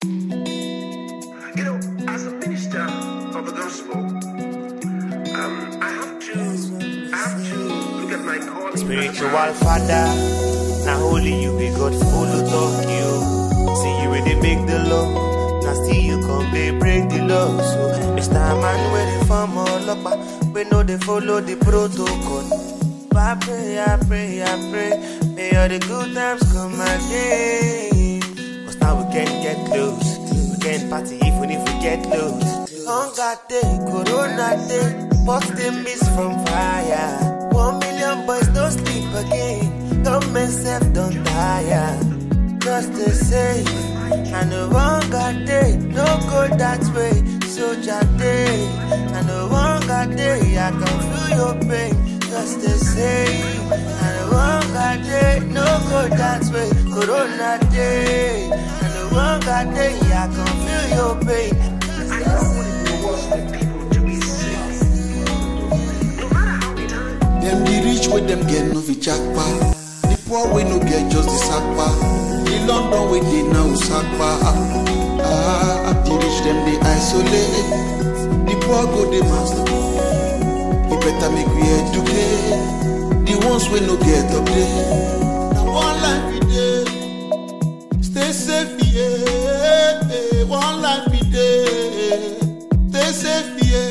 You know, as a minister of the gospel, I have to look at my calling. Spiritual father, now holy you be God follow talk you. See you when they make the law, now see you come they break the law. So it's time man waiting for more luck, we know they follow the protocol. I pray, may all the good times come again. Cause now we can't get close, we can't party even if we get loose. Hunger day, corona day, but they miss from fire. 1 million boys don't sleep again, government self don't tire. Just the same, and the hunger day, no go that way. Soldier day, and the hunger day, I can feel your pain. Just the same, and the hunger day, no go that way. Corona day, and the hunger day, I can feel your pain. Them the rich with them get no vichakpa. The poor we no get just the sakpa. The London we they now sakpa. The rich them they isolate. The poor go they master. You better make we educate. The ones we no get up there. Now one life we day. Stay safe, yeah. One life we day. Stay safe, yeah.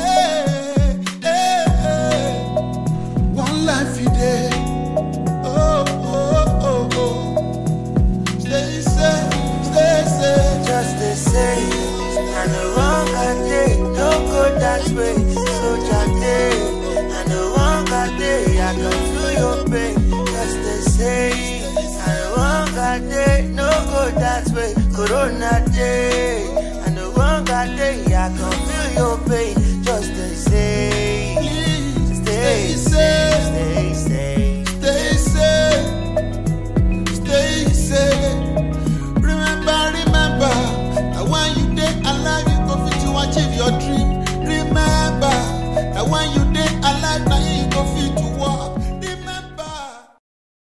One life we day. Oh, oh, oh, oh. Stay safe, stay safe. Just the same, and the hunger day, no go that way. Soldier day, and the hunger day, I can feel your pain. Just the same, and the hunger day, no go that way. Corona day,